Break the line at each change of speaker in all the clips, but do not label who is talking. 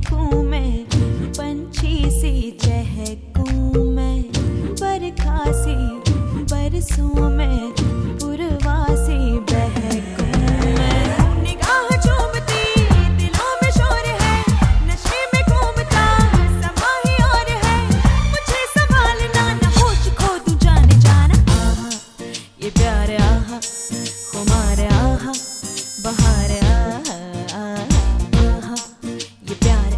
महकूं मैं, पंछी सी चहकूं मैं, बरखा सी बरसूं मैं, पुरवा सी बहकूं मैं। निगाह चूमती दिलों में शोर है, नशे में घूमता समा ही और है, मुझे संभालना न होश खो दूं जाने जाना। आहा ये प्यार आहा खुमार आहा बहार आहा ये प्यार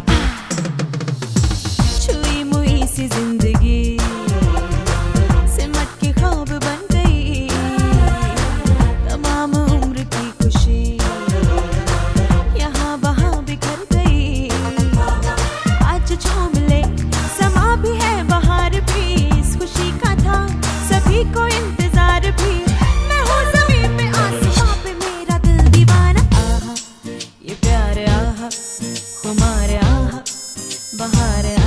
छुई मुई सी जिंदगी सिमट के ख्वाब बन गई, तमाम उम्र की खुशी यहाँ वहाँ बिखर गई। आज झूम ले समा भी है बहार भी, इस खुशी का था सभी को इंतजार भी, मैं हूँ ज़मीन पे आसमां पे मेरा दिल दीवाना। आहा ये प्यार आहा खुमार आहा बहार